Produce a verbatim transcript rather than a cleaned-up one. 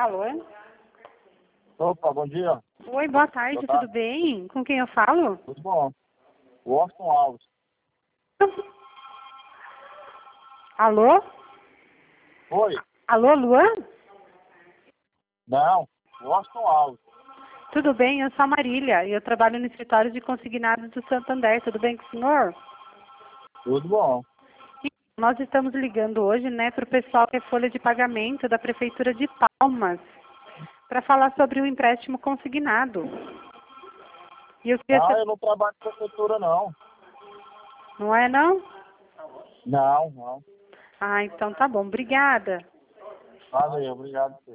Alô? Opa, bom dia. Oi, boa tarde, Boa tarde. tudo bem? Com quem eu falo? Tudo bom? Washington Alves. Alô? Oi? Alô, Luan? Não, Washington Alves. Tudo bem, eu sou a Marília e eu trabalho no escritório de consignados do Santander. Tudo bem com o senhor? Tudo bom. E nós estamos ligando hoje, né, para o pessoal que é folha de pagamento da Prefeitura de Palmas, para falar sobre o empréstimo consignado. E eu queria Ah, saber... eu não trabalho com prefeitura, não. Não é, não? Não, não. Ah, então tá bom. Obrigada. Valeu, obrigado.